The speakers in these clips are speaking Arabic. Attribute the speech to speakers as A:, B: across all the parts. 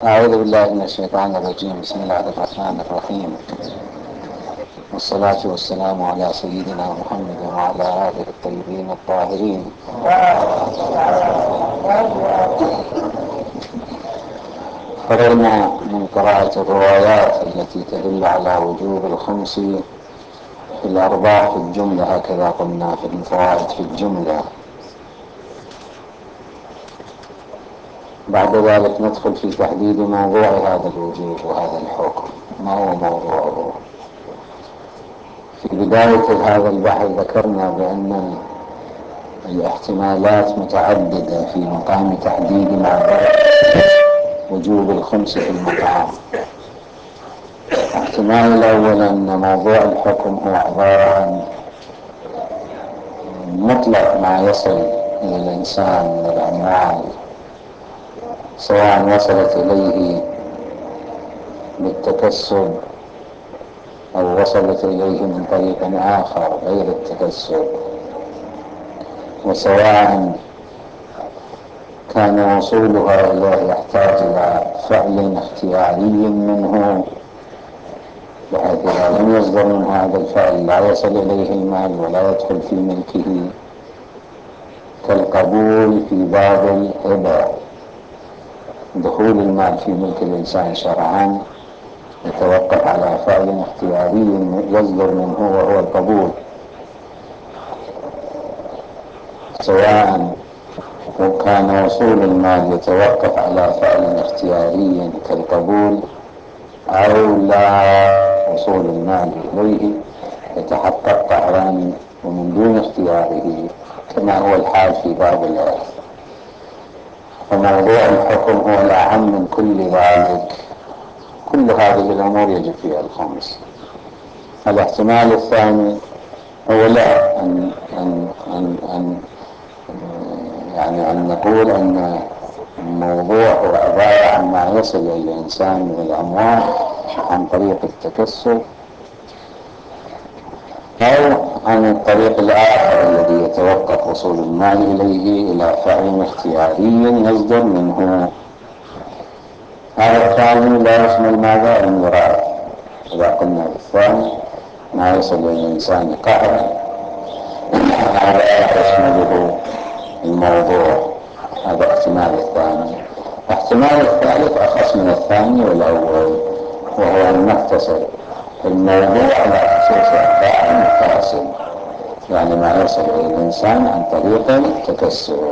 A: أعوذ بالله من الشيطان الرجيم. بسم الله الرحمن الرحيم، والصلاة والسلام على سيدنا محمد وعلى آله الطيبين الطاهرين. فررنا من قراءة الروايات التي تدل على وجوب الخمس في الأرباح في الجملة، هكذا قلنا في الفوائد في الجملة. بعد ذلك ندخل في تحديد موضوع هذا الوجوب وهذا الحكم، ما هو موضوعه. في بداية هذا البحث ذكرنا بأن الاحتمالات متعددة في مقام تحديد موضوع وجوب الخمس في المطعم. الاحتمال الأول أن موضوع الحكم هو عبارة عن مطلق ما يصل إلى الإنسان من الأموال، سواء وصلت إليه بالتكسب أو وصلت إليه من طريق آخر غير التكسب، وسواء كان وصولها إليه يحتاج إلى فعل اختياري منه بحيث إذا لم يصدر من هذا الفعل لا يصل إليه المال ولا يدخل في ملكه، كالقبول في باب الهبة. دخول المال في ملك الإنسان شرعا يتوقف على فعل اختياري يصدر منه وهو القبول، سواء وكان وصول المال يتوقف على فعل اختياري كالقبول، أو لا وصول المال إليه يتحقق قهرا ومن دون اختياره كما هو الحال في باب الإرث. فموضوع الحكم هو الأهم من كل ذلك. كل هذه الأمور يجب فيها الخمس. الاحتمال الثاني هو لا أن نقول أن الموضوع هو عبارة عن ما يصل إلى الإنسان من الأموال عن طريق التكسب، أو عن الطريق الآخر الذي يتوقف وصول المال إليه إلى فعل اختياري يصدر منه. هذا الثاني لا يشمل ماذا؟ الميراث. إذا قلنا بالثاني ما يصل إلى الإنسان قهرا، هذا لا يشمله الموضوع. هذا احتمال الثاني. احتمال الثالث أخص من الثاني والأول، وهو أن نقتصر الموضوع على خصوص أرباح فاسد، يعني ما يصل إلى الإنسان عن طريق التكسب.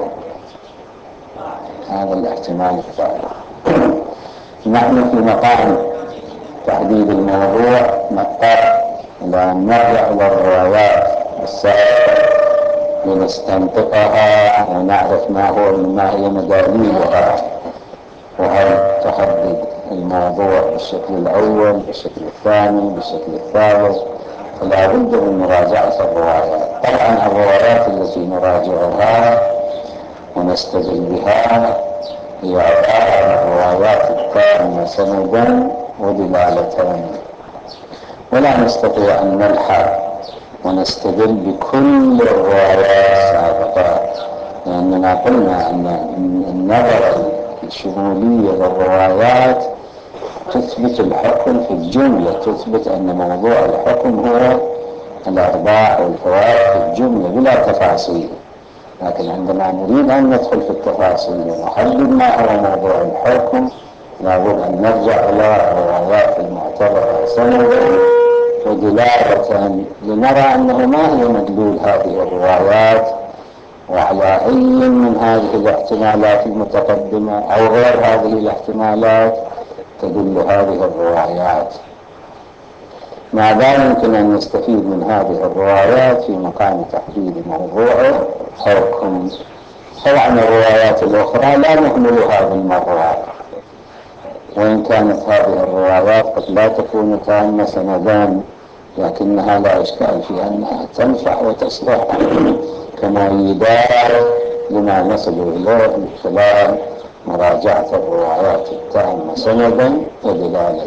A: هذا الاحتمال الثالث. نحن في مقام تحديد الموضوع نضطر إلى أن نرجع إلى الروايات السابقة لنستنطقها ونعرف ما هي مدالولها، وهل تحدد الموضوع بالشكل الأول بالشكل الثاني بالشكل الثالث. فلا بد من مراجعة الروايات. طبعا الروايات التي نراجعها ونستدل بها هي عبارة عن الروايات التامة سندا ودلالة، ولا نستطيع أن نلحق ونستدل بكل الروايات السابقة، لأننا قلنا أن النظر الشمولية للروايات تثبت الحكم في الجملة، تثبت أن موضوع الحكم هو الأرباح والفوائد في الجملة بلا تفاصيل. لكن عندما نريد أن ندخل في التفاصيل ونحدد ما هو موضوع الحكم لابد أن نرجع إلى الروايات المعتبرة سندا ودلالة لنرى أنه ما هي مدلول هذه الروايات، وعلى أي من هذه الاحتمالات المتقدمة أو غير هذه الاحتمالات تدل هذه الروايات. ماذا يمكن أن نستفيد من هذه الروايات في مقام تحديد موضوع حكم؟ طبعا الروايات الأخرى لا نهملها بالمرة، وإن كانت هذه الروايات قد لا تكون تامة سندان، لكنها لا إشكال في أنها تنفع وتصلح كمؤيدات لما نصل إليه من خلال مراجعة الروايات التامة سندا ودلالة.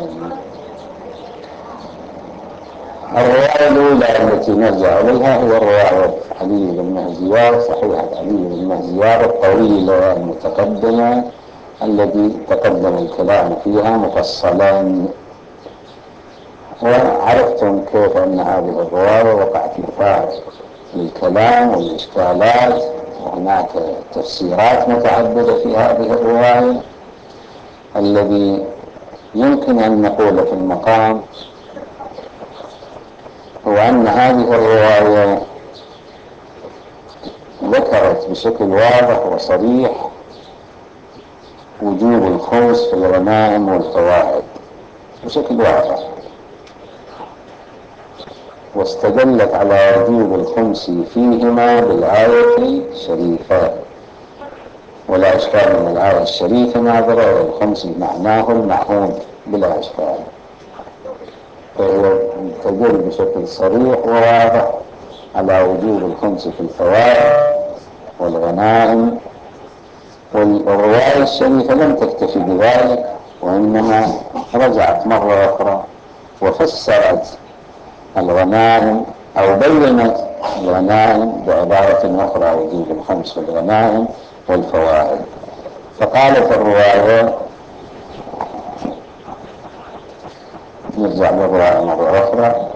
A: الرواية الأولى التي نرجع إليها هي رواية علي بن مهزيار، صحيحة علي بن مهزيار الطويلة المتقدمة الذي تقدم الكلام فيها مفصلا. وعرفتم كيف أن هذه الرواية وقعت مفارق للكلام والإشكالات، وهناك تفسيرات متعددة في هذه الرواية. الذي يمكن أن نقول في المقام هو أن هذه الرواية ذكرت بشكل واضح وصريح وجوب الخمس في الغنائم والفوائد بشكل واضح، واستدلت على وجوب الخمس فيهما بالآية الشريفة. ولا إشكال من الآية الشريفة ناظرة الخمس معناه المعهود بلا إشكال، فهي تدل بشكل صريح وواضح على وجوب الخمس في الفوائد والغنائم. والرواية الشريفة لم تكتفي بذلك، وإنما رجعت مرة أخرى وفسرت الغنائم أو بينت الغنائم بعبارة أخرى وجوب الخمس في الغنائم والفوائد. فقالت الرواية، نرجع للرواية مرة أخرى،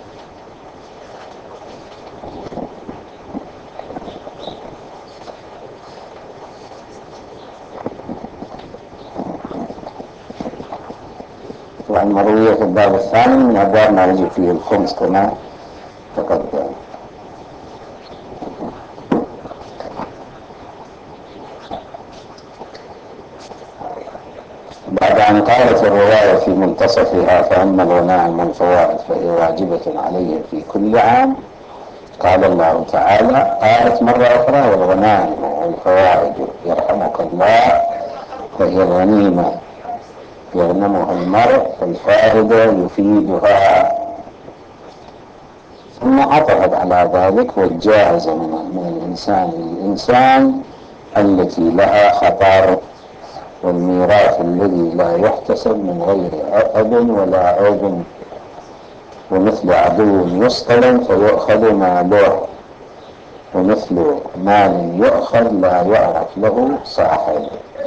A: والمروية في الباب الثاني من أبواب ما يجب فيه الخمس كما تقدم. بعد أن قالت الرواية في منتصفها فأما الغنائم والفوائد فهي واجبة عليه في كل عام، قال الله تعالى، قالت مرة أخرى والغنائم والفوائد يرحمك الله فهي غنيمة يغنمها المرء فالفائدة يفيدها. ثم عطفت على ذلك والجائزة من الإنسان للإنسان التي لها خطر، والميراث الذي لا يحتسب من غير أب ولا أذن، ومثل عدو يصطلم فيؤخذ ماله، ومثل مال يؤخذ لا يعرف له صاحب،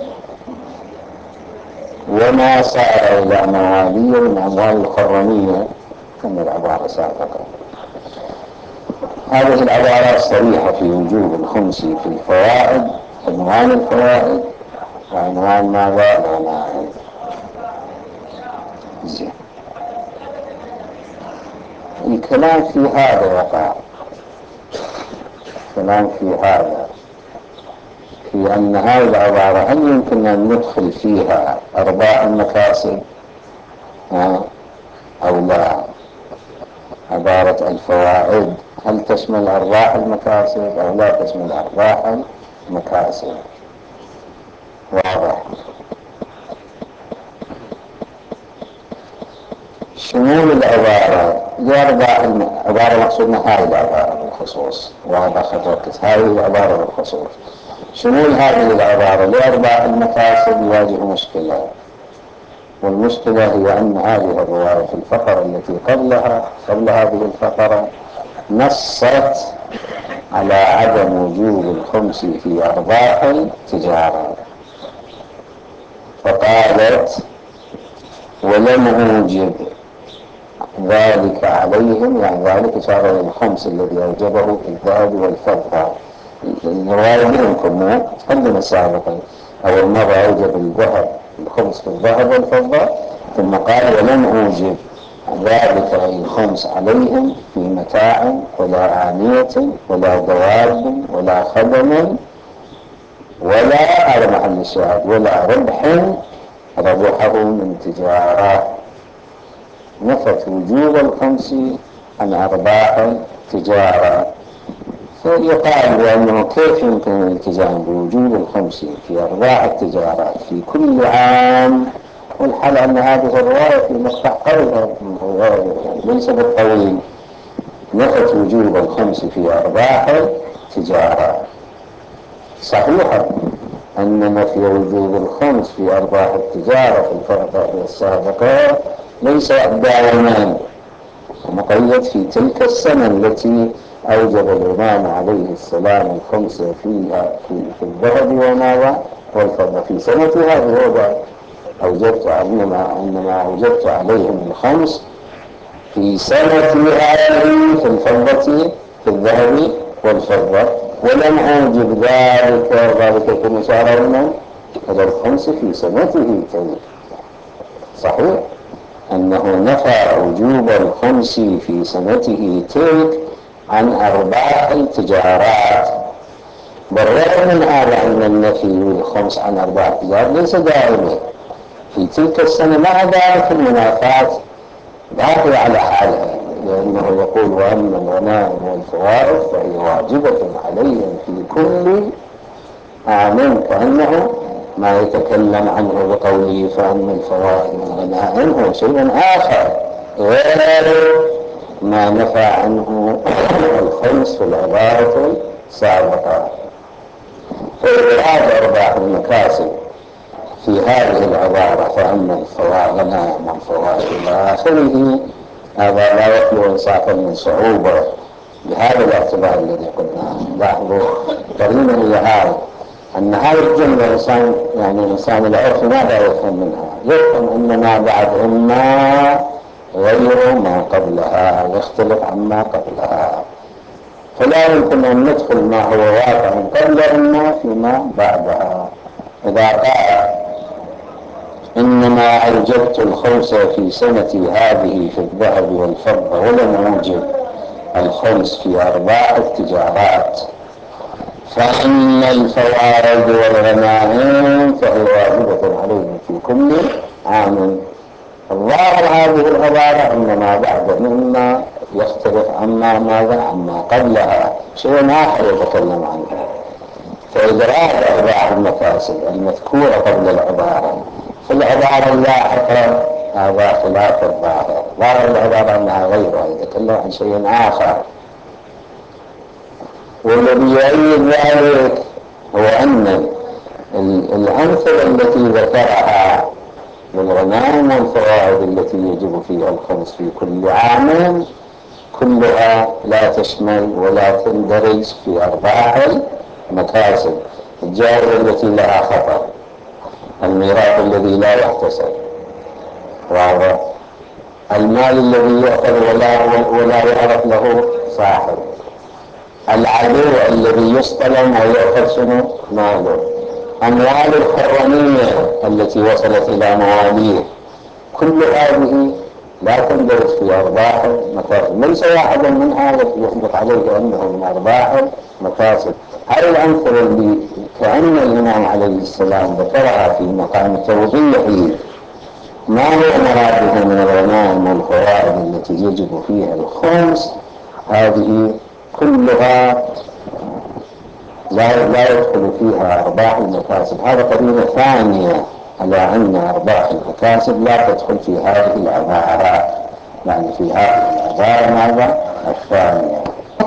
A: وما صار إلى مواليه من أموال الخرمية كما العبارة سابقا. هذه العبارات صريحة في وجوب الخمس في الفوائد، عنوان الفوائد وعنوان ماذا الغنائم. الكلام في هذا وقع، الكلام في هذا في أن هذه العبارة هل يمكن أن ندخل فيها أرباح المكاسب أو لا؟ عبارة الفوائد هل تشمل أرباح المكاسب أو لا تشمل أرباح المكاسب؟ واضح. شمول العبارة لأرباح عبارة مقصودنا هذه العبارة بالخصوص، واضح خطوة هذه العبارة بالخصوص. شمول هذه العبارة لأرباح المكاسب يواجه مشكلة، والمشكلة هي أن هذه الرواية في الفقرة التي قبل هذه الفقرة نصت على عدم وجوب الخمس في أرباح التجارة، فقالت ولم أوجب ذلك عليهم، يعني ذلك صار الخمس الذي أوجبه في الذهب والفضة. الرواية منكم تقدم سابقا، أول مرة أوجب الذهب الخمس في الذهب والفضة، ثم قال ولم أوجب ذلك الخمس عليهم في متاع ولا آنية ولا دواب ولا خدم ولا على محل الشاهد ولا ربح ربحه من تجارة. نفت وجوب الخمس عن أرباح التجارة. فيقال بأنه كيف يمكن الالتزام بوجوب الخمس في أرباح التجارة في كل عام، والحال أن هذه الرواية في مقطع قريب ليس بالطويل. نفت وجوب الخمس في أرباح التجارة. صحيح أن نفي وجوب الخمس في أرباح التجارة في الفقرة السابقة ليس دائما، مقيد في تلك السنة التي أوجب الإمام عليه السلام الخمس فيها في الذهب والفضة في سنتها بوضع إنما أوجبت عليهم الخمس في سنة هذه في الفضة في الذهب والفضة، ولم أوجب ذلك يكون إشارة إلى الخمس في سنته تلك. صحيح أنه نفى وجوب الخمس في سنته تلك عن أرباح التجارات، بالرغم من هذا أن النفي الخمس عن أرباح التجارات ليس دائما في تلك السنة، مع ذلك المنافاة باقي على حالها، لأنه يقول وأما الغنائم والفوائد فهي واجبة عليهم في كل عام، كأنه ما يتكلم عنه بقوله فأما الفوائد والغنائم هو شيء آخر غير ما نفى عنه الخمس في العبارة السابقة. فإذا أرباح المكاسب في هذه العبارة فأما الغنائم والفوائد إلى آخره، هذا لا يخلو إنصافا من صعوبة بهذا الاعتبار الذي قلناه. لاحظوا قرينا إلى هذا أن هذه الجملة إنسان العرف ماذا يفهم منها؟ يفهم أن ما بعد إما غير ما قبلها، يختلف عما قبلها، فلا يمكن أن ندخل ما هو واقع قبل إما فيما بعدها. إذا قال إنما أوجبت الخمس في سنة هذه في الذهب والفضة ولم أوجب الخمس في أرباح التجارات، فإن الفوائد والغنائم فهي واجبة عليهم في كل عام. الظاهر هذه العبارة إنما بعد مما يختلف عما قبلها شيء آخر يتكلم عنه. فإدراك أرباح المكاسب المذكورة قبل العبارة في العبارة اللاحقة هذا خلاف الظاهر. ظاهر العبارة أنها غيرها، يتكلم عن شيء آخر. والذي يؤيد ذلك هو أن الأمثلة التي ذكرها للغنائم والفوائد التي يجب فيها الخمس في كل عام كلها لا تشمل ولا تندرج في أرباح المكاسب الجائزة التي لها خطر، الميراث الذي لا يحتسب، واضح، المال الذي يؤخذ ولا يعرف له صاحب، العدو الذي يصطلم ويؤخذ شنو ماله، أموال الحرمية التي وصلت إلى مواليه، كل هذه لا تندرج في أرباح المكاسب. ليس واحدا من هذا يطلق عليه أنه من أرباح المكاسب. هذه الأمثلة اللي كأن الإمام عليه السلام ذكرها في مقام توضيح ما هو مراده من الغنائم والفوائد التي يجب فيها الخمس، هذه كلها لا يدخل فيها أرباح المكاسب. هذا قرينة ثانية على أن أرباح المكاسب لا تدخل في هذه العبارة، في هذه العبارة ماذا الثانية.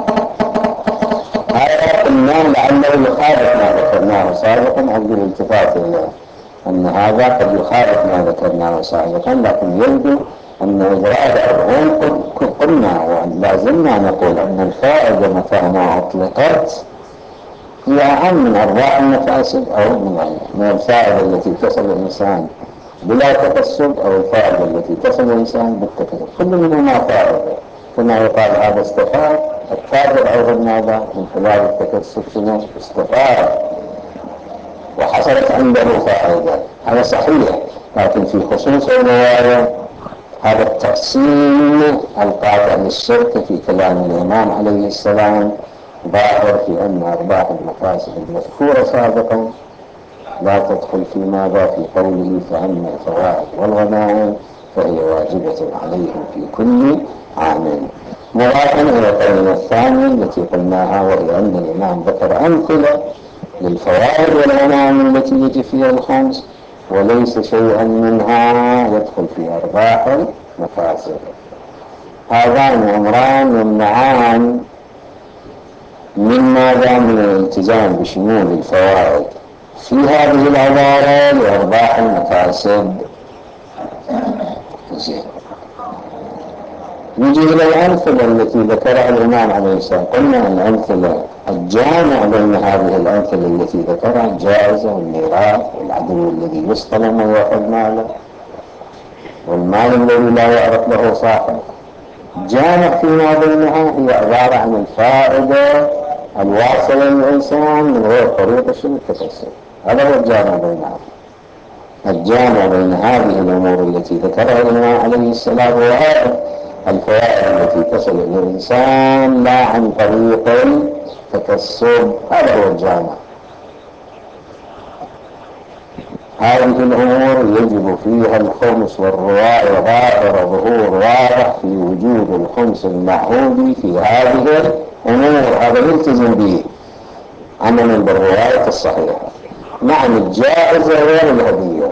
A: هذا قلنا لعله يخالف ما ذكرناه سابقا، عند الالتفات إليه أن هذا قد يخالف ما ذكرناه سابقا، لكن يبدو أن إدراك قلنا ولا زلنا نقول أن الفائدة متى ما أطلقت هي أهم من أرباح المكاسب أو من الفائدة التي تصل الإنسان بلا تكسب أو الفائدة التي تصل الإنسان بالتكسب، كل منهما فائدة. كما يقال هذا استفاد، التاجر أيضا ماذا من خلال التكسب شنو استفاد وحصلت عنده فائدة، هذا صحيح. لكن في خصوص الرواية هذا التقسيم القاطع للشرك في كلام الإمام عليه السلام ظاهر في أن أرباح المكاسب المذكورة سابقا لا تدخل في ماذا في قوله فأما الفوائد والغنائم فهي واجبة عليهم في كل عام. مضافا إلى القرينة الثانية التي قلناها، وهي أن الإمام ذكر أمثلة للفوائد والغنائم التي يجي فيها الخمس وليس شيئا منها يدخل في أرباح المكاسب. هذان أمران يمنعان من ماذا من الالتزام بشمول الفوائد في هذه العبارة لأرباح المكاسب. زين، نجي إلى الأمثلة التي ذكرها الإمام عليه السلام. قلنا الأمثلة الجامع بين هذه الأمثلة التي ذكرها الجائزة والميراث والعدو الذي يصطلم ويأخذ ماله والمال الذي لا يعرف له صاحب. جامع فيما بينها هي عبارة عن الفائدة الواصلة للإنسان من غير طريق التكسب. هذا هو الجامع بينها. الجامع بين هذه الأمور التي ذكرها الإمام عليه السلام هو هذا الفوائد التي تصل إلى الإنسان لا عن طريق التكسب. هذا هو الجامع. هذه الأمور يجب فيها الخمس والرواية ظاهر ظهور واضح في وجود الخمس المعهود في هذه الأمور. هذا يلتزم به عملا بالرواية الصحيحة. نعم الجائزة غير الهدية.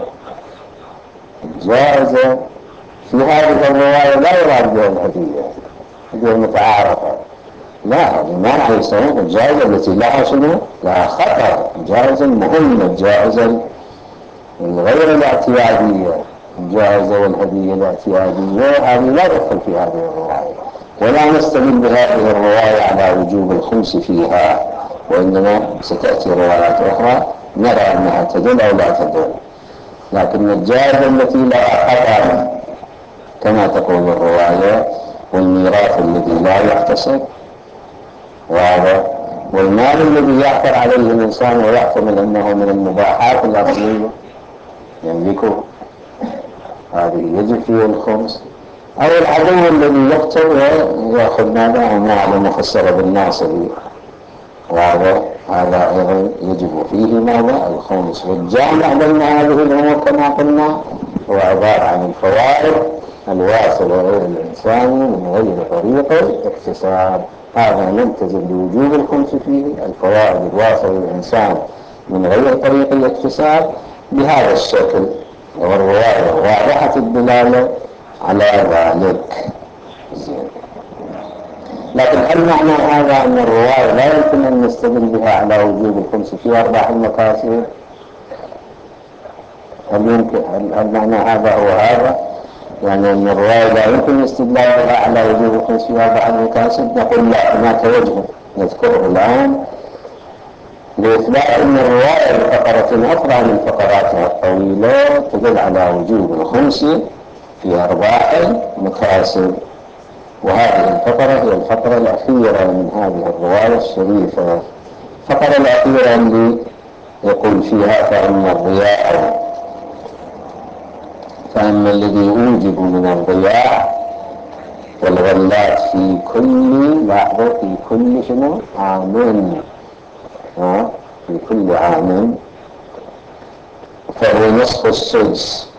A: الجائزة في هذه الرواية لا يراد بها الهدية، هدية متعارفة، لا. الإمام عليه السلام الجائزة التي لها شنو؟ لها خطر. الجائزة المهمة، الجائزة غير الاعتيادية. الجائزة والهدية الاعتيادية هذه لا تدخل في هذه الرواية، ولا نستدل بهذه الرواية على وجوب الخمس فيها، وإنما ستأتي روايات أخرى نرى أنها تدل أو لا تدل. لكن الجائزة التي لا خطر كما تقول الرواية، والميراث الذي لا يحتسب، والمال الذي يعثر عليه الإنسان ويحتمل أنه من المباحات الأصلية يملكه، هذه يجب فيه الخمس. أو العدو الذي يقتل ويأخذ ماله وماله مخسر بالناصر، هذا أيضا يجب فيه ماذا؟ الخمس. والجامع بين هذه الأمور كما قلنا هو عبارة عن الفوائد الواصلة إلى الإنسان من غير طريق الاكتساب. هذا نلتزم بوجوب الخمس فيه، الفوائد الواصلة للإنسان من غير طريق الاكتساب بهذا الشكل، والرواية واضحة الدلالة على ذلك. لكن هل معنى هذا أن الرواية لا يمكن أن نستدل بها على وجوب الخمس في أرباح المكاسب؟ هل معنى هذا هو هذا؟ يعني أن الرواية لا يمكن الاستدلال بها على وجوب الخمس في أرباح المكاسب؟ نقول لا، هناك وجه نذكره الآن لإثبات أن الرواية بفقرة أخرى من فقراتها الطويلة تدل على وجوب الخمس في أرباح المكاسب. وهذه الفقرة هي الفقرة الأخيرة من هذه الرواية الشريفة، الفقرة الأخيرة اللي يقول فيها فأما الذي يوجب من الضياع والغلات في كل لحظة، في كل شنو؟ عام، في كل عام، فهو نصف السدس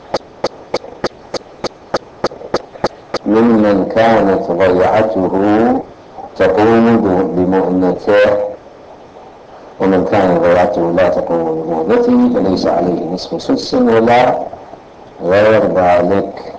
A: ممن كانت ضيعته تقوم بمؤنته، ومن كان ضيعته لا تقوم بمؤنته فليس عليه نصف سدس ولا غير ذلك.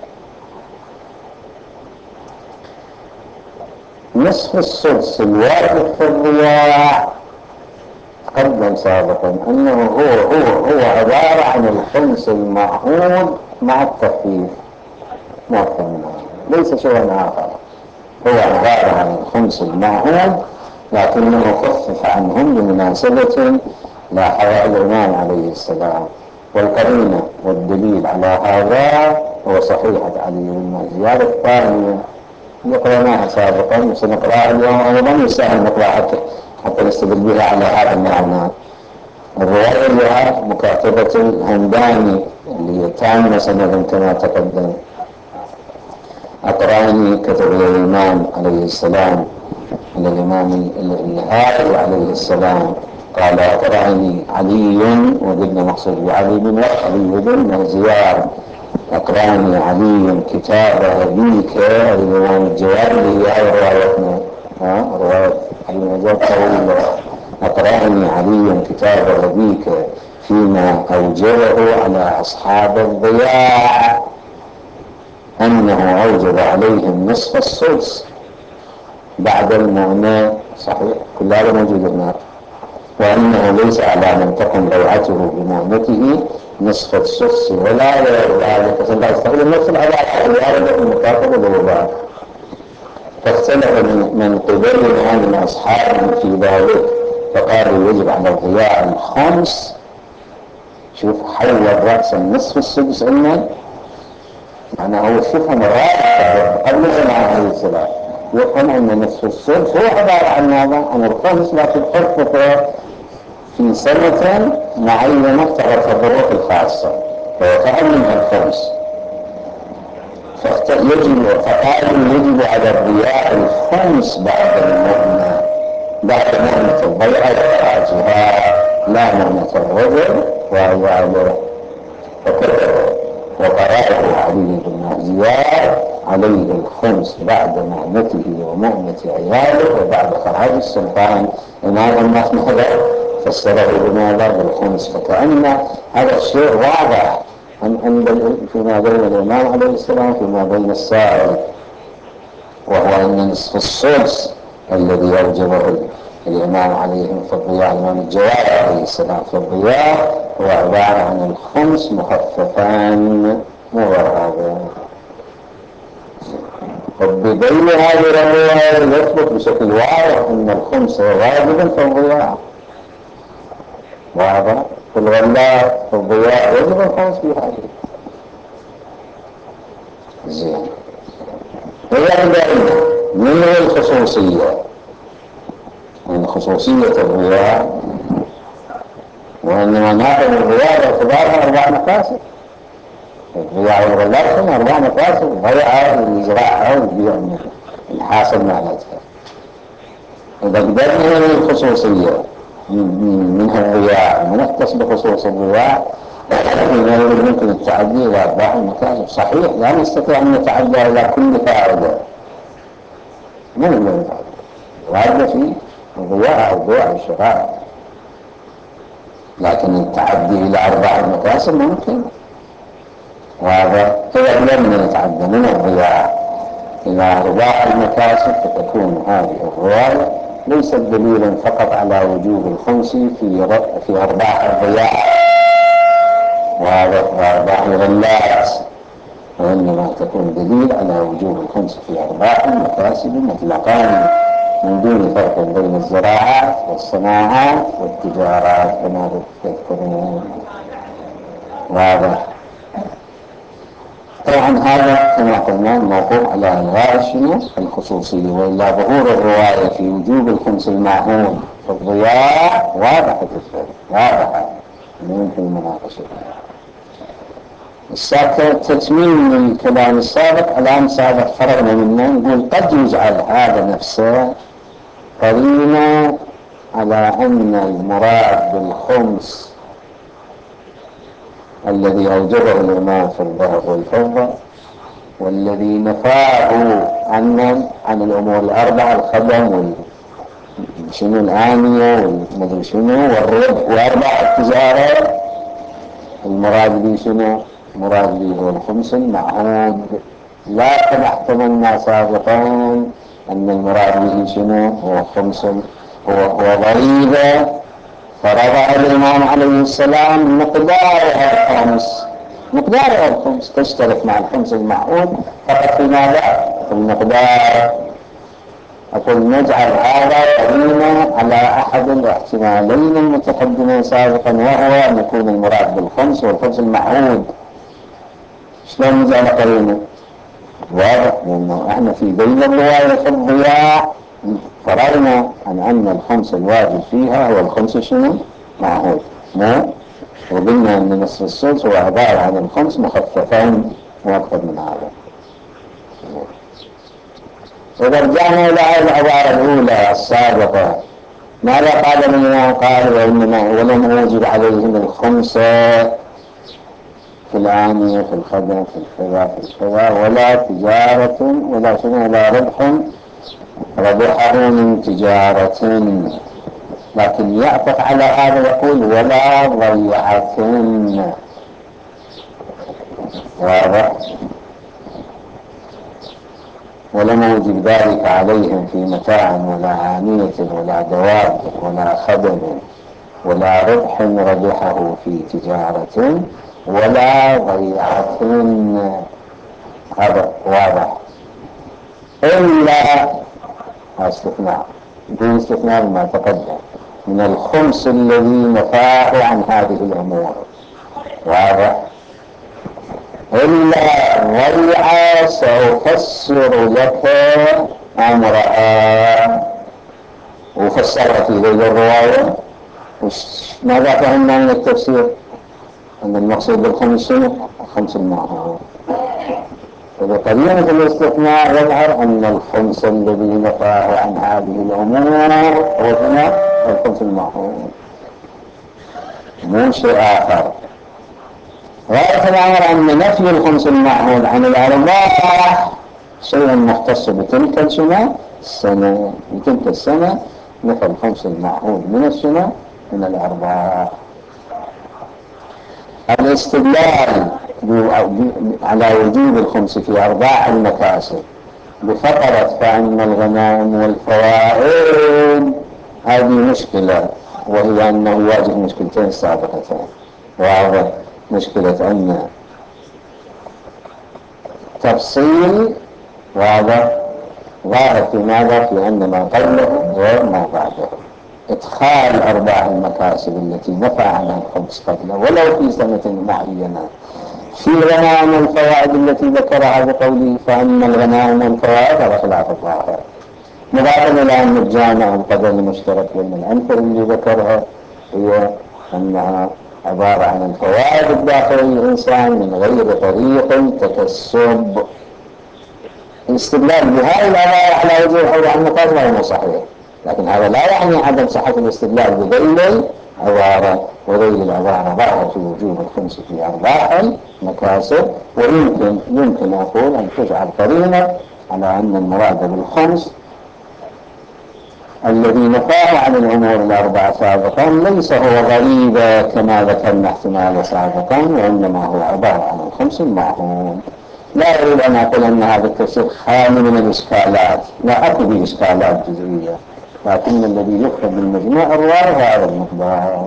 A: نصف السدس الواجب في الضياع تقدم سابقا أنه هو عبارة عن الخمس المعهود مع التخفيف، ما فهمنا، ليس شيئا آخر. هو عبارة عن الخمس المعهود لكنه خفف عنهم بمناسبة لاحظها الإمام عليه السلام. والقرينة والدليل على هذا هو صحيحة علي بن زياد الثانية قرأناها سابقا وسنقرأها اليوم أيضا، يسهل نقرأها حتى نستدل بها على هذا المعنى. الرواية لها مكاتبة الهمداني اللي هي تامة سندا كما تقدم. أقرأني كتب الإمام عليه السلام الإمام الهادي عليه السلام قال أقرأني علي، وقلنا مقصود بعلي بن علي بن زياد. أقرأني علي كتاب أبيك الإمام الجوادي، هي روايتنا، رواية علي بن زياد طويلة. أقرأني علي كتاب أبيك فيما أوجبه على أصحاب الضياع أنه أوجب عليهم نصف السدس بعد المؤنة. صحيح، كل هذا موجود هناك. وأنه ليس على من تقم بيعته بمؤنته نصف السدس ولا غير ذلك، فلا يستخدم نفس العبارة المكاتبة بالوضع. فاختلف من قبلنا من أصحابهم في ذلك، فقالوا يجب على الضياع الخمس. شوف، حول رأس النصف السدس إلنا، أنا هو شوفهم رائع قبل الإمام عليه السلام يفهم أن نصف السدس هو عبارة عن ماذا؟ عن الخمس، لكن حطته في سنة معينة تغطى الظروف الخاصة فيتعلم منها الخمس. فقالوا يجب على الضياع الخمس بعد مهنة الضيعة وإخراجها، لا مهنة الرجل وهو عليه. فكتب وقرأه علي بن زياد عليه الخمس بعد مهنته ومهنة عياله وبعد خراج السلطان. إمام الناس ماذا فسره بماذا؟ بالخمس. فكأن هذا الشيء واضح فيما بين الإمام عليه السلام فيما بين السائل، وهو أن نصف السدس الذي أوجبه الإمام عليهم في الضياع، الإمام الجواد عليه السلام في الضياع، هو عبارة عن الخمس مخففان موردا. وبدليل هذه الرواية يثبت بشكل واضح أن الخمس واجب في الضياع، واضح في الغلاف في الضياع يجب الخمس في هذه. زين. ويعني من الخصوصية، من خصوصية الضياع، وإنما ناخذ الضياع باعتبارها 4 مقاصد. الضياع والغلاف هم 4 مقاصد: ضيعها ويزرعها ويبيع الحاصل معناتها. إذا بدأنا من الخصوصية منها الضياع ونختص بخصوص الضياع، يمكن التعدي إلى 4 مقاصد. صحيح لا نستطيع أن نتعدى إلى كل فائدة، من المنفعة الواجبة في الضياع أو بيع الشراء، لكن التعدي إلى 4 مقاصد ممكن. وهذا إذا لم نتعدى من الضياع إلى 4 المكاسب فتكون هذه الرواية ليست دليلا فقط على وجوب الخمس في أرباح الضياع وأرباح الغلات، وإنما تكون دليل على وجوب الخمس في أرباح المكاسب مطلقا من دون فرق بين الزراعات والصناعات والتجارات كما تذكرون. واضح؟ طبعا هذا كما قلنا موقوف على الغاء الخصوصية، وإلا ظهور الرواية في وجوب الخمس المعهود في الضياع واضحة جدا، واضحة يمكن مناقشتها. تتميم الكلام السابق الآن سابق فرقنا منه، نقول قد يجعل هذا نفسه قرينة على أن المراد بالخمس الذي أوجبه الإمام في الذهب والفضة والذي نفاه عن الأمور الأربعة: الخدم والشنو الآنية والمدري شنو والربح وأرباح التجارة، المراد به شنو؟ المراد به هو الخمس المعهود. لكن احتملنا سابقا أن المراد به شنو؟ هو خمس، هو ضريبة فرضها الإمام عليه السلام مقدارها الخمس، مقدارها الخمس تشترك مع الخمس المعهود فقط في ماذا؟ في المقدار. أقول نجعل هذا قرينة على أحد الاحتمالين المتقدمين سابقا، وهو أن يكون المراد بالخمس والخمس المعهود. شلون نجعل قرينة؟ واضح، لأنه احنا في بين الرواية في الضياع فرضنا أن الخمس الواجب فيها هو الخمس شنو؟ معهود. مو وقلنا أن نصف السدس هو عبارة عن الخمس مخففين وأكثر من هذا. إذا رجعنا إلى العبارة الأولى السابقة، ماذا قال الإمام؟ قال وإنما ولم أوجب عليهم الخمسة في الآنية في الخدم في الكذا في الكذا ولا تجارة ولا شنو ولا ربح ربحه من تجارة، لكن يعطف على هذا يقول ولا ضيعة. واضح؟ ولم يوجب ذلك عليهم في متاع ولا عانية ولا دواب ولا خدم ولا ربح ربحه في تجارة ولا ضيعة. هذا واضح. إلا استثناء دون استثناء ما تقدم من الخمس الذي نفاه عن هذه الأمور. واضح؟ إلا الريعة سأفسر لك أمرها، وفسرت في ذي الرواية. ماذا فهمنا من التفسير؟ أن المقصود بالخمس خمس المعهود. وبقرينة الاستثناء يظهر أن الخمس الذي نفاه عن هذه الأمور هو هنا الخمس المعهود، مو شيء آخر. غاية الأمر أن نفي الخمس المعهود عن الأرباح شيء مختص بتلك السنة. بتلك السنة نفى الخمس المعهود من السنة من الأرباح. الاستدلال على وجوب الخمس في أرباح المكاسب بفقرة فأن الغنائم والفوائد هذه مشكلة، وهي أنه يواجه مشكلتين سابقتين. واضح؟ مشكلة أن تفصيل واضح ظاهر في ماذا؟ في أن ما قبله غير ما بعده. إدخال أرباح المكاسب التي نفع عنها الخمس قبله ولو في سنة معينة في الغنائم والفوائد التي ذكرها بقوله فأما الغنائم والفوائد على خلاف الظاهر، مضافا إلى أن الجامع القدر المشترك بين الأنفر اللي ذكرها هي أنها عبارة عن الفوائد الداخل الإنسان من غير طريق تكسب. الاستدلال بهذه العبارة على وجه الحول عن المقاس غير صحيح، لكن هذا لا يعني عدم صحة الاستدلال بذيل العبارة. وذيل العبارة ظاهر في وجوب الخمس في أرباح المكاسب، ويمكن أقول أن تجعل قرينة على أن المراد بالخمس الذي نفاه عن الأمور الأربعة سابقا ليس هو غريبا كما ذكرنا احتمال سابقا، وإنما هو عبارة عن الخمس المعهود. لا أريد أن أقول أن هذا التفسير خالي من الإشكالات، لا أكو به إشكالات جزئية، لكن الذي يفهم من مجموع الرواية هذا المقدار.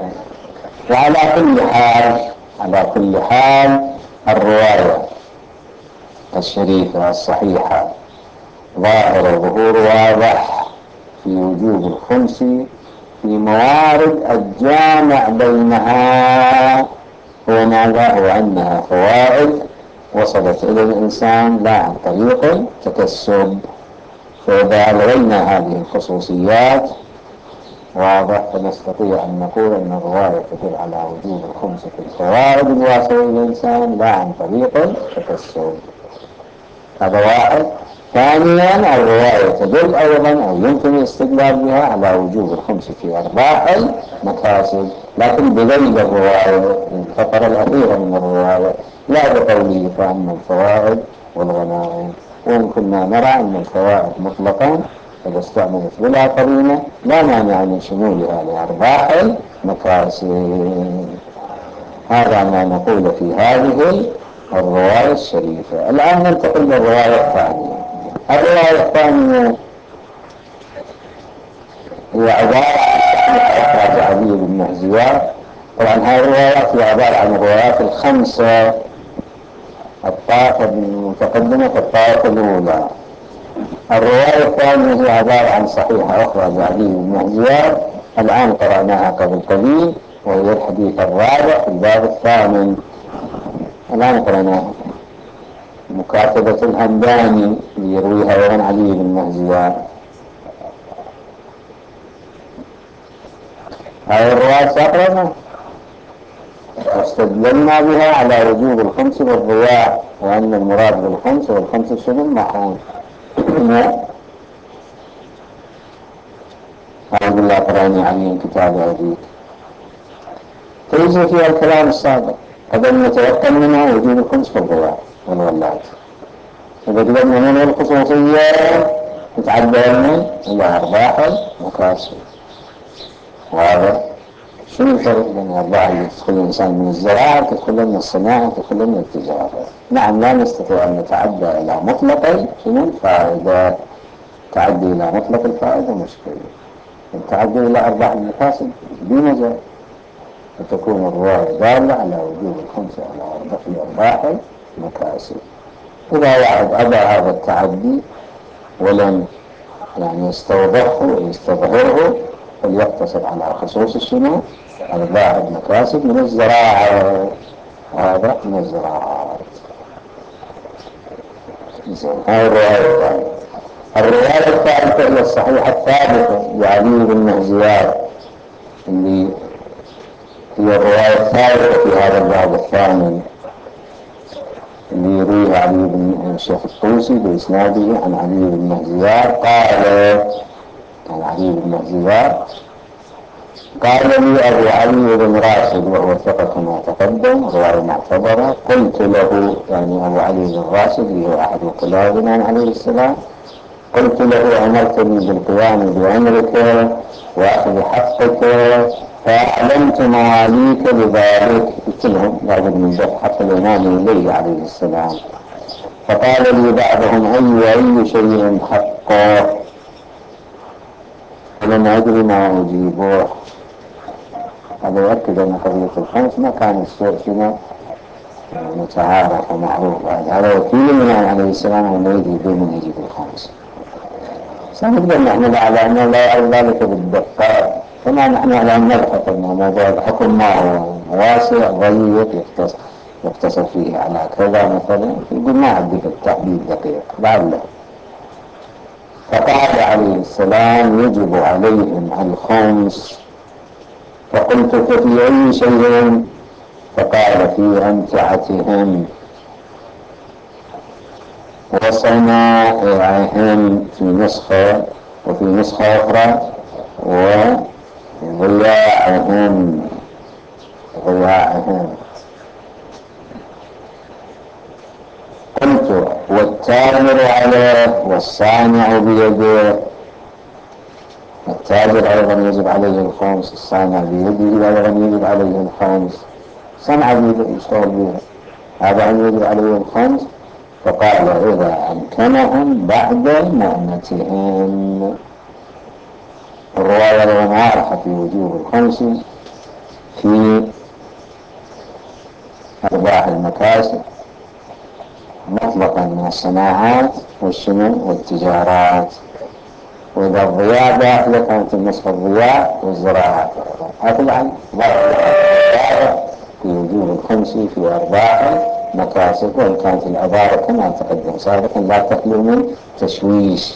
A: على كل حال الرواية الشريفة الصحيحة ظاهر ظهور واضح في وجوب الخمس في موارد الجامع بينها. هو ماذا؟ هو أنها فوائد وصلت إلى الإنسان لا عن طريق التكسب. فإذا ألغينا هذه الخصوصيات واضح فنستطيع أن نقول أن الرواية تدل على وجوب الخمس في الفوائد الواصلة إلى الإنسان لا عن طريق التكسب. هذا واحد. ثانيا الرواية تدل أيضا أو يمكن الاستدلال بها على وجوب الخمس في أرباح المكاسب، لكن بذيل الرواية الفقرة الأخيرة من الرواية لا بقوله فأما الفوائد والغنائم. وإن كنا نرى أن الفوائد مطلقا إذا استعملت بلا قرينة لا مانع من شمولها لأرباح المكاسب. هذا ما نقول في هذه الرواية الشريفة. الآن ننتقل للرواية الثانية. الرواية الثانية هي عبارة عن إخراج علي بن مهزيان. طبعا هذه الروايات هي عبارة عن الروايات الخمسة الطائفة المتقدمة في الطائفة الأولى. الرواية الثانية هي عبارة عن صحيحة أخرج علي بن مهزيان الآن قرأناها قبل قليل، وهي الحديث الرابع في الباب الثامن. الآن قرأناها مكاتبة الهمداني يرويها عن علي بن مهزيان. هذه الرواية ساقرنا واستدللنا بها على وجوب الخمس والرواء، وأن المراد بالخمس والخمس شنو محون. أعوذ بالله قرآني علي كتاب عزيز تجري فيها الكلام السابق. هذا نتوكل منها وجوب الخمس في الرواء والولات. إذا قدرنا من الخصوصية تتعدى إلى أرباح المكاسب. واضح؟ شو الفرق بين الأرباح اللي تدخل الإنسان من الزراعة تدخل من الصناعة تدخل من التجارة؟ نعم لا نستطيع أن نتعدى إلى مطلق شنو الفائدة. تعدي إلى مطلق الفائدة مشكلة. التعدي إلى أرباح المكاسب بمجال فتكون الرواية دالة على وجوب الخمسة في أرباح المكاسب. إذا واحد أبى هذا التعدي ولم يعني يستوضحه ويستظهره فليقتصر على خصوص الشنو؟ أرباح المكاسب من الزراعة. هذا من الزراعات. هاي الرواية الثانية. الرواية الثالثة هي الصحيحة الثابتة لعلي بن مهزيار، اللي هي الرواية الثالثة في هذا الباب الثاني، اللي يرويها علي بن الشيخ الطوسي بإسناده عن علي بن مهزيار قال، عن علي بن مهزيار قال لي أبو علي بن راشد وهو ثقة كما تقدم، رواية معتبرة، قلت له، يعني أبو علي بن راشد اللي هو أحد وكلاء الإمام عليه السلام، قلت له أمرتني بالقيام بأمرك وأخذ حقك فأعلمت مواليك بذلك. قلت لهم لابد من دفع حق الإمام إليه عليه السلام. فقال لي بعضهم أي شيء حقه، فلم أدري ما أجيبه. هذا يؤكد أن قضية الخمس ما كان الشيء شنو متعارف ومعروف. هذا وكيل الإمام عليه السلام وما يدري بمن يجيب الخمس. سنقدر نحمل على أنه لا يعرف ذلك بالدقة، كما نحن على أن نبحث أن موضوع الحكم ما هو واسع ضيق يقتصر فيه على كذا مثلا، يقول ما عندي بالتحديد دقيق لعله. فقال عليه السلام يجب عليهم الخمس. فقلت ففي أي شيء؟ فقال في أمتعتهم وصنائعهم، في نسخة وفي نسخة أخرى وضياعهم. قلت والتاجر عليه والصانع بيده. التاجر أيضا يجب عليه الخمس، الصانع بيده أيضا يجب عليه الخمس، صنع بيده يشتغل بيده، هذا يجب عليه الخمس. فقال إذا أمكنهم بعد مؤنتهم. الرواية المعارفة في وجوب الخمس في أرباح المكاسب مطلقا من الصناعات والشنو والتجارات. وإذا الضياع داخلة كانت النسخة الضياع والزراعات. طبعا في وجوب الخمس في أرباح مكاسب، وإن كانت العبارة كما تقدم سابقا لا تخلو من تشويش،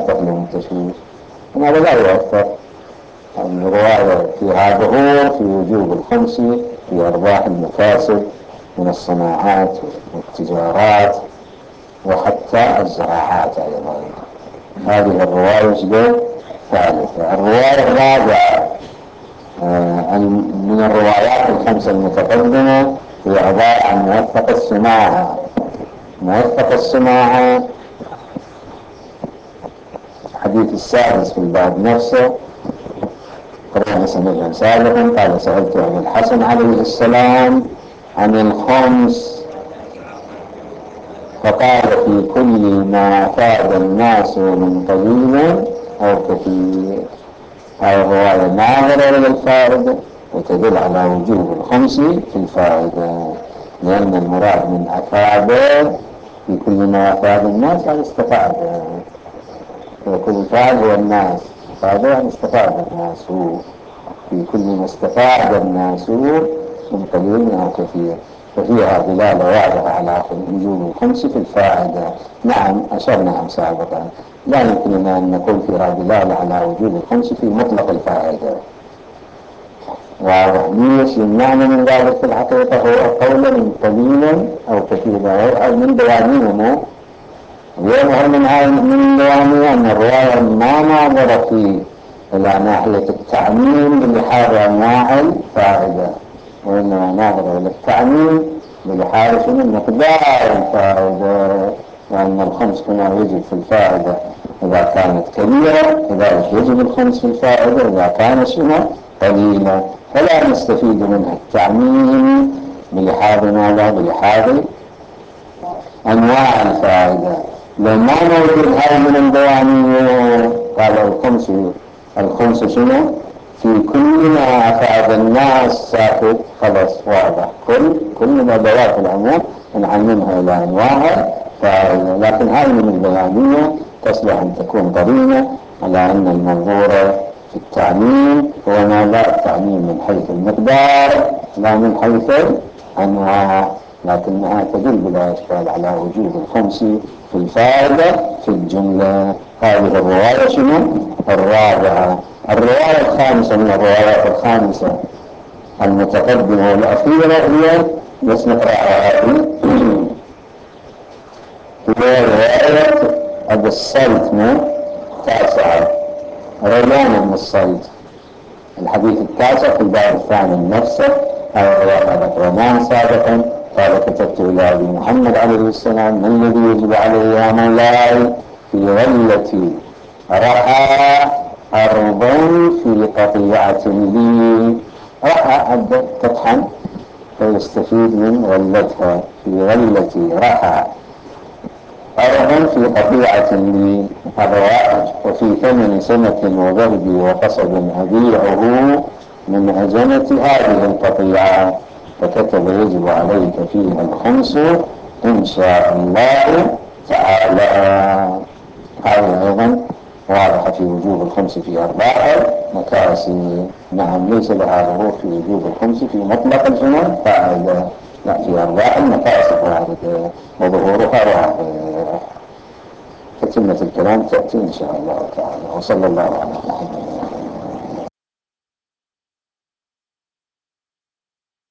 A: وهذا لا يؤثر. الرواية فيها ظهور في وجوب الخمس في أرباح المكاسب من الصناعات والتجارات وحتى الزراعات أيضا. هذه الرواية الثالثة. الرواية الرابعة من الروايات الخمسة المتقدمة هي عبارة عن موثق الصناعة. موثق الصناعة الحديث السادس في الباب نفسه، قرأنا سنة سابقا قال سألت عن الحسن عليه السلام عن الخمس فقال في كل ما أفاد الناس من قليل أو كثير. هذه الرواية ناظرة إلى الفائدة وتدل على وجوب الخمس في الفائدة، لأن المراد من أفاد في كل ما أفاد الناس يعني استفاد، وكل الفائد هو الناس، أفاد يعني استفاد الناس في كل ما استفاد الناس من قليل أو كثير. ففيها دلالة واضحة على وجوب الخمس في الفائدة. نعم أشرنا سابقا لا يمكننا أن نقول فيها دلالة على وجوب الخمس في مطلق الفائدة. وليش المعنى من ذلك في الحقيقة هو قولا قليلا أو كثيرا أو من بيانهم. ويظهر من بيانه أن الرواية ما ناظر فيه إلى ناحية التعميم بلحاظ أنواع الفائدة، وإنما ناظر إلى التعميم بلحاظ مقدار الفائدة، لأن الخمس كما يجب في الفائدة إذا كانت كبيرة كذلك يجب الخمس في الفائدة إذا كان شنو قليلا. فلا نستفيد منها التعميم بلحاظ ماذا؟ بلحاظ أنواع الفائدة. لما موجود هذا من البيانية قال الخمس شنو؟ في كل ما أفاد الناس ساكت، خلاص واضح، كل ما ذوات العموم نعممها إلى أنواع فائدة. لكن هذه من البيانية تصلح أن تكون قرينة على أن المنظور في التعميم هو ما لا التعميم من حيث المقدار لا من حيث الأنواع، لكنها تدل بلا إشكال على وجود الخمس في الفائدة في الجملة. هذه الرواية شنو؟ الرابعة. الرواية الخامسة من الروايات الخامسة المتقدمة والأخيرة هي بس نقرأها هذه، هي رواية أبو الصلت من التاسعة، ريان بن الصلت، الحديث التاسع في الباب الثاني نفسه. هذا رواية رمان سابقا قال كتبت إلى أبي محمد عليه السلام: ما الذي يجب علي يا مولاي في غلتي؟ رحى أرض في قطيعة لي. رحى أبدا تطحن فيستفيد من غلتها. في غلتي رحى أرض في قطيعة لي، هذا واحد. وفي ثمن سنة وبردي وقصب أبيعه من أجنة هذه القطيعة، فكتب: يجب عليك فيها الخمس إن شاء الله تعالى. هذا أيضا واضح في وجوب الخمس في أرباع مكاسب. نعم، ليس لها ظهور في وجوب الخمس في مطلق الجنون فائدة، لا، في أرباع المكاسب واردة وظهورها واضح. فتمة الكلام تأتي إن شاء الله تعالى. وصلى الله على محمد.